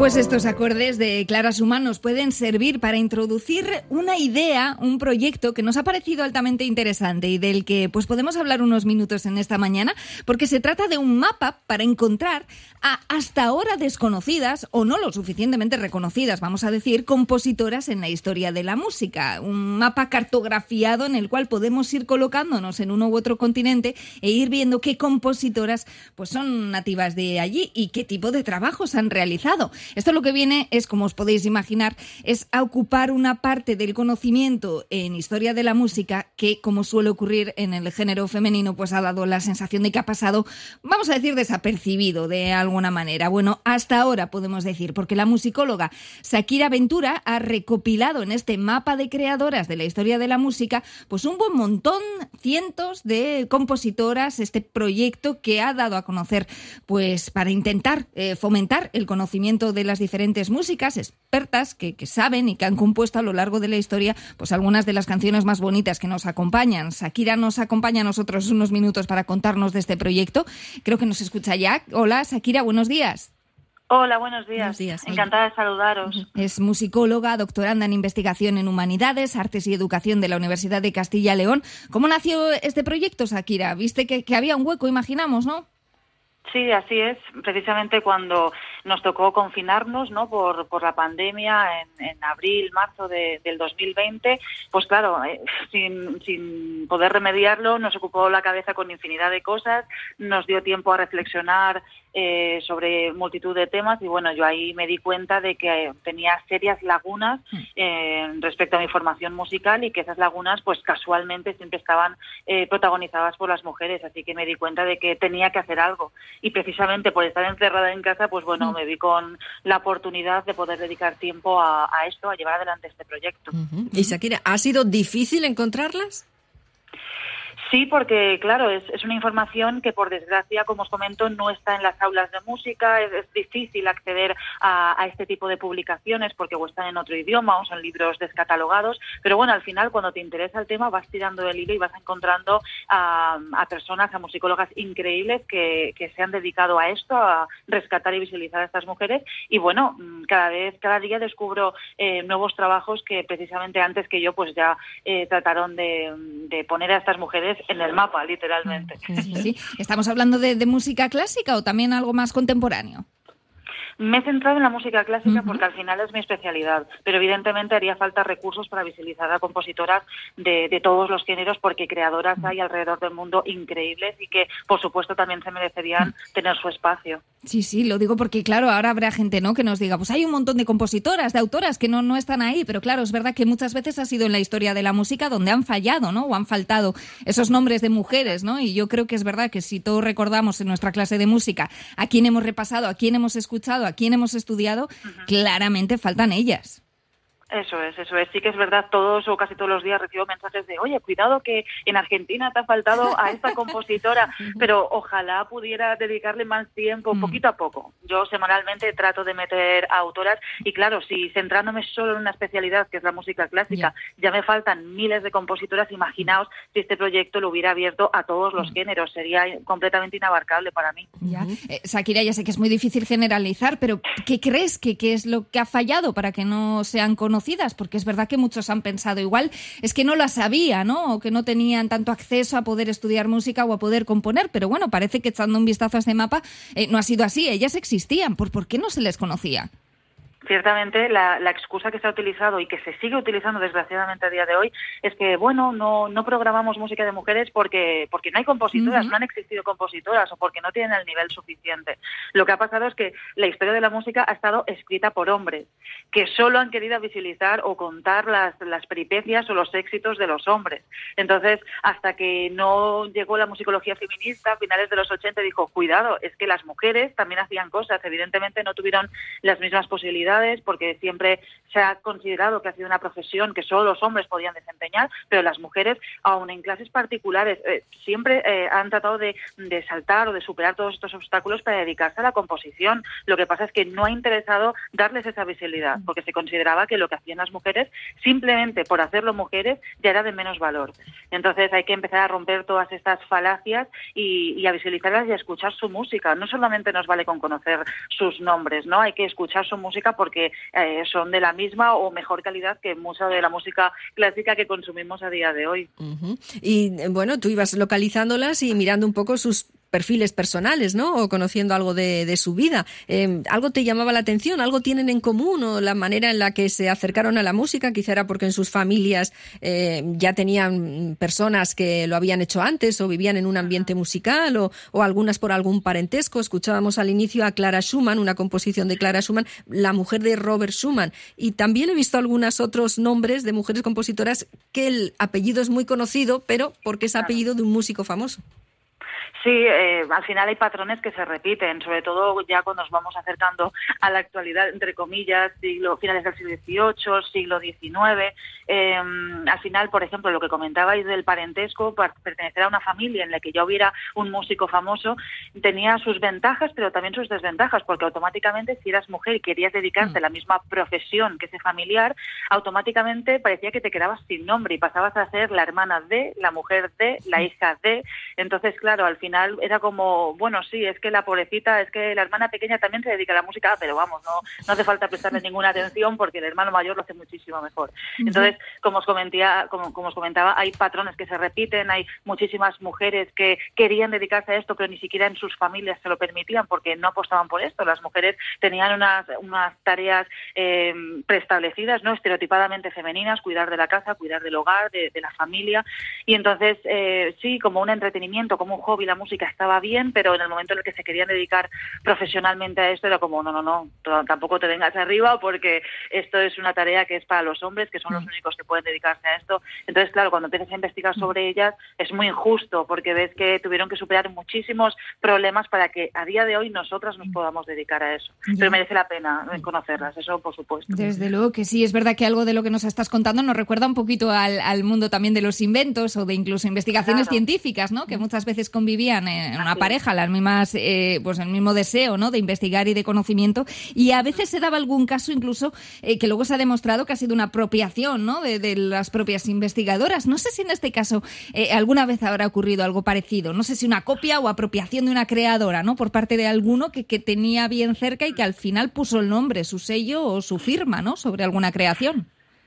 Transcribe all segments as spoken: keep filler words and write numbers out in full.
Pues estos acordes de Clara Sumán nos pueden servir para introducir una idea, un proyecto que nos ha parecido altamente interesante y del que pues podemos hablar unos minutos en esta mañana, porque se trata de un mapa para encontrar a hasta ahora desconocidas o no lo suficientemente reconocidas, vamos a decir, compositoras en la historia de la música. Un mapa cartografiado en el cual podemos ir colocándonos en uno u otro continente e ir viendo qué compositoras pues son nativas de allí y qué tipo de trabajos han realizado. Esto lo que viene es, como os podéis imaginar, es a ocupar una parte del conocimiento en historia de la música que, como suele ocurrir en el género femenino, pues ha dado la sensación de que ha pasado, vamos a decir, desapercibido de alguna manera. Bueno, hasta ahora podemos decir, porque la musicóloga Shakira Ventura ha recopilado en este mapa de creadoras de la historia de la música, pues un buen montón, cientos de compositoras, este proyecto que ha dado a conocer, pues para intentar eh, fomentar el conocimiento de las diferentes músicas, expertas que, que saben y que han compuesto a lo largo de la historia pues algunas de las canciones más bonitas que nos acompañan. Shakira nos acompaña a nosotros unos minutos para contarnos de este proyecto. Creo que nos escucha ya. Hola, Shakira, buenos días. Hola, buenos días. Buenos días. Encantada de saludaros. Es musicóloga, doctoranda en investigación en humanidades, artes y educación de la Universidad de Castilla y León. ¿Cómo nació este proyecto, Shakira? Viste que, que había un hueco, imaginamos, ¿no? Sí, así es. Precisamente cuando nos tocó confinarnos, ¿no? Por, por la pandemia en, en abril, marzo de, del dos mil veinte, pues claro, eh, sin, sin poder remediarlo, nos ocupó la cabeza con infinidad de cosas, nos dio tiempo a reflexionar eh, sobre multitud de temas y bueno, yo ahí me di cuenta de que tenía serias lagunas eh, respecto a mi formación musical y que esas lagunas pues casualmente siempre estaban eh, protagonizadas por las mujeres, así que me di cuenta de que tenía que hacer algo. Y precisamente por estar encerrada en casa, pues bueno, me vi con la oportunidad de poder dedicar tiempo a, a esto, a llevar adelante este proyecto. Uh-huh. ¿Y Shakira, ha sido difícil encontrarlas? Sí, porque claro, es, es una información que por desgracia, como os comento, no está en las aulas de música, es, es difícil acceder a, a este tipo de publicaciones porque o están en otro idioma o son libros descatalogados, pero bueno, al final cuando te interesa el tema vas tirando del hilo y vas encontrando a, a personas, a musicólogas increíbles que, que se han dedicado a esto, a rescatar y visibilizar a estas mujeres y bueno, cada vez, cada día descubro eh, nuevos trabajos que precisamente antes que yo pues ya eh, trataron de, de poner a estas mujeres en el mapa, literalmente. Sí, sí. ¿Estamos hablando de, de música clásica o también algo más contemporáneo? Me he centrado en la música clásica Uh-huh. porque al final es mi especialidad, pero evidentemente haría falta recursos para visibilizar a compositoras de, de todos los géneros porque creadoras hay alrededor del mundo increíbles y que, por supuesto, también se merecerían tener su espacio. Sí, sí, lo digo porque, claro, ahora habrá gente, ¿no?, que nos diga, pues hay un montón de compositoras, de autoras que no, no están ahí, pero claro, es verdad que muchas veces ha sido en la historia de la música donde han fallado, ¿no?, o han faltado esos nombres de mujeres, ¿no?, y yo creo que es verdad que si todos recordamos en nuestra clase de música a quién hemos repasado, a quién hemos escuchado, a quién hemos estudiado, uh-huh. claramente faltan ellas. Eso es, eso es. Sí que es verdad, todos o casi todos los días recibo mensajes de oye, cuidado que en Argentina te ha faltado a esta compositora, pero ojalá pudiera dedicarle más tiempo, poquito a poco. Yo semanalmente trato de meter a autoras y claro, si centrándome solo en una especialidad que es la música clásica, yeah. ya me faltan miles de compositoras, imaginaos si este proyecto lo hubiera abierto a todos los géneros, sería completamente inabarcable para mí. Ya. Eh, Shakira, ya sé que es muy difícil generalizar, pero ¿qué crees que, que es lo que ha fallado para que no sean conocidas? Porque es verdad que muchos han pensado igual, es que no la sabía, ¿no? O que no tenían tanto acceso a poder estudiar música o a poder componer, pero bueno, parece que echando un vistazo a este mapa eh, no ha sido así, ellas existían, ¿por, por qué no se les conocía? Ciertamente la, la excusa que se ha utilizado y que se sigue utilizando desgraciadamente a día de hoy es que, bueno, no no programamos música de mujeres porque porque no hay compositoras, uh-huh. no han existido compositoras o porque no tienen el nivel suficiente. Lo que ha pasado es que la historia de la música ha estado escrita por hombres que solo han querido visibilizar o contar las, las peripecias o los éxitos de los hombres. Entonces, hasta que no llegó la musicología feminista a finales de los ochenta, dijo, cuidado, es que las mujeres también hacían cosas, evidentemente no tuvieron las mismas posibilidades universidades, porque siempre se ha considerado que ha sido una profesión que solo los hombres podían desempeñar, pero las mujeres, aun en clases particulares, eh, siempre eh, han tratado de, de saltar o de superar todos estos obstáculos para dedicarse a la composición. Lo que pasa es que no ha interesado darles esa visibilidad, porque se consideraba que lo que hacían las mujeres, simplemente por hacerlo mujeres, ya era de menos valor. Entonces hay que empezar a romper todas estas falacias y, y a visibilizarlas y a escuchar su música. No solamente nos vale con conocer sus nombres, ¿no? Hay que escuchar su música porque eh, son de la misma o mejor calidad que mucha de la música clásica que consumimos a día de hoy. Uh-huh. Y bueno, tú ibas localizándolas y mirando un poco sus perfiles personales, ¿no? O conociendo algo de, de su vida. Eh, ¿Algo te llamaba la atención? ¿Algo tienen en común? ¿O la manera en la que se acercaron a la música? Quizá era porque en sus familias eh, ya tenían personas que lo habían hecho antes o vivían en un ambiente musical o, o algunas por algún parentesco. Escuchábamos al inicio a Clara Schumann, una composición de Clara Schumann, la mujer de Robert Schumann. Y también he visto algunos otros nombres de mujeres compositoras que el apellido es muy conocido, pero porque es apellido de un músico famoso. Sí, eh, al final hay patrones que se repiten, sobre todo ya cuando nos vamos acercando a la actualidad, entre comillas, siglo finales del siglo dieciocho, siglo diecinueve. Eh, al final, por ejemplo, lo que comentabais del parentesco, para pertenecer a una familia en la que ya hubiera un músico famoso, tenía sus ventajas, pero también sus desventajas, porque automáticamente si eras mujer y querías dedicarte a la misma profesión que ese familiar, automáticamente parecía que te quedabas sin nombre y pasabas a ser la hermana de, la mujer de, la hija de. Entonces, claro, al final era como, bueno, sí, es que la pobrecita, es que la hermana pequeña también se dedica a la música, pero vamos, no no hace falta prestarle ninguna atención porque el hermano mayor lo hace muchísimo mejor. Entonces, como os comentaba, como, como os comentaba, hay patrones que se repiten, hay muchísimas mujeres que querían dedicarse a esto, pero ni siquiera en sus familias se lo permitían porque no apostaban por esto. Las mujeres tenían unas, unas tareas eh, preestablecidas, no estereotipadamente femeninas, cuidar de la casa, cuidar del hogar, de, de la familia, y entonces eh, sí, como un entretenimiento, como un hobby, la música estaba bien, pero en el momento en el que se querían dedicar profesionalmente a esto era como, no, no, no, tampoco te vengas arriba porque esto es una tarea que es para los hombres, que son los únicos que pueden dedicarse a esto. Entonces, claro, cuando empiezas a investigar sobre ellas es muy injusto porque ves que tuvieron que superar muchísimos problemas para que a día de hoy nosotras nos podamos dedicar a eso. Pero merece la pena conocerlas, eso por supuesto. Desde luego que sí, es verdad que algo de lo que nos estás contando nos recuerda un poquito al, al mundo también de los inventos o de incluso investigaciones claro. científicas, ¿no? Que muchas veces convivían en una pareja, las mismas, eh, pues el mismo deseo, ¿no? De investigar y de conocimiento, y a veces se daba algún caso incluso eh, que luego se ha demostrado que ha sido una apropiación, ¿no? De, de las propias investigadoras. No sé si en este caso eh, alguna vez habrá ocurrido algo parecido. No sé si una copia o apropiación de una creadora, ¿no? Por parte de alguno que, que tenía bien cerca y que al final puso el nombre, su sello o su firma, ¿no? Sobre alguna creación.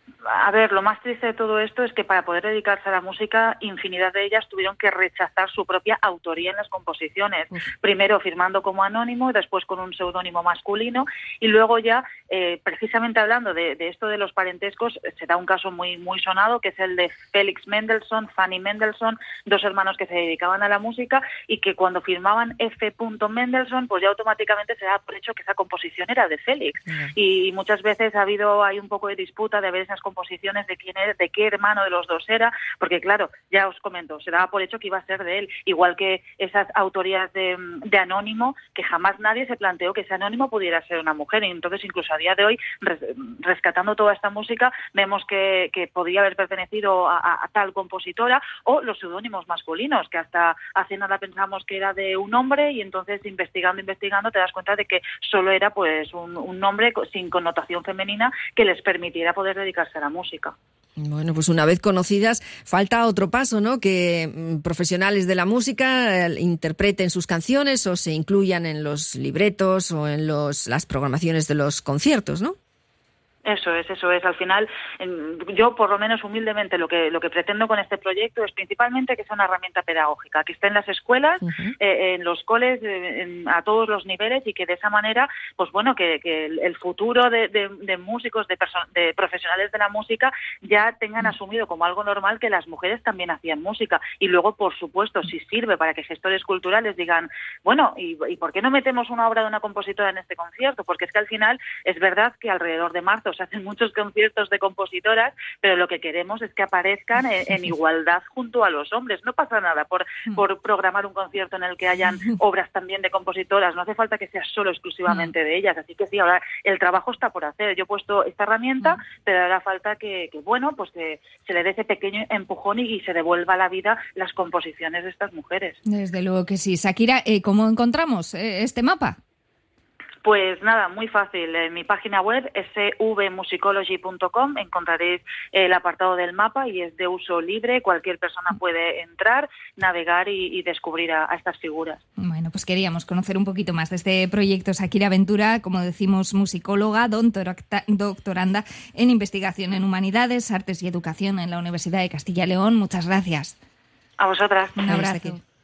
A ver, lo más triste de todo esto es que para poder dedicarse a la música, infinidad de ellas tuvieron que rechazar su propia autoría en las composiciones. Uf. Primero firmando como anónimo y después con un seudónimo masculino. Y luego ya, eh, precisamente hablando de, de esto de los parentescos, se da un caso muy muy sonado, que es el de Felix Mendelssohn, Fanny Mendelssohn, dos hermanos que se dedicaban a la música y que cuando firmaban F. Mendelssohn, pues ya automáticamente se da por hecho que esa composición era de Félix. Uh-huh. Y muchas veces ha habido hay un poco de disputa de ver esas composiciones composiciones de quién es, de qué hermano de los dos era, porque claro, ya os comento, se daba por hecho que iba a ser de él, igual que esas autorías de, de anónimo, que jamás nadie se planteó que ese anónimo pudiera ser una mujer, y entonces incluso a día de hoy, res, rescatando toda esta música, vemos que, que podía haber pertenecido a, a, a tal compositora, o los seudónimos masculinos, que hasta hace nada pensamos que era de un hombre, y entonces investigando, investigando, te das cuenta de que solo era pues un, un nombre sin connotación femenina que les permitiera poder dedicarse a la música. Bueno, pues una vez conocidas, falta otro paso, ¿no? Que mm, profesionales de la música eh, interpreten sus canciones o se incluyan en los libretos o en los las programaciones de los conciertos, ¿no? Eso es, eso es. Al final, yo por lo menos humildemente lo que lo que pretendo con este proyecto es principalmente que sea una herramienta pedagógica, que esté en las escuelas, uh-huh. eh, en los coles, eh, en, a todos los niveles, y que de esa manera, pues bueno, que, que el futuro de, de, de músicos, de, perso- de profesionales de la música ya tengan uh-huh. asumido como algo normal que las mujeres también hacían música. Y luego, por supuesto, si sirve para que gestores culturales digan, bueno, ¿y, y por qué no metemos una obra de una compositora en este concierto? Porque es que al final es verdad que alrededor de marzo se hacen muchos conciertos de compositoras, pero lo que queremos es que aparezcan en, en igualdad junto a los hombres. No pasa nada por, por programar un concierto en el que hayan obras también de compositoras, no hace falta que sea solo exclusivamente de ellas, así que sí, ahora el trabajo está por hacer. Yo he puesto esta herramienta, pero hará falta que, que bueno, pues que se le dé ese pequeño empujón y, y se devuelva a la vida las composiciones de estas mujeres. Desde luego que sí. Shakira, eh, ¿cómo encontramos eh, este mapa? Pues nada, muy fácil. En mi página web, s v musicology punto com, encontraréis el apartado del mapa y es de uso libre. Cualquier persona puede entrar, navegar y, y descubrir a, a estas figuras. Bueno, pues queríamos conocer un poquito más de este proyecto. Shakira Ventura, como decimos, musicóloga, doctoranda en investigación en humanidades, artes y educación en la Universidad de Castilla y León. Muchas gracias. A vosotras. Un abrazo.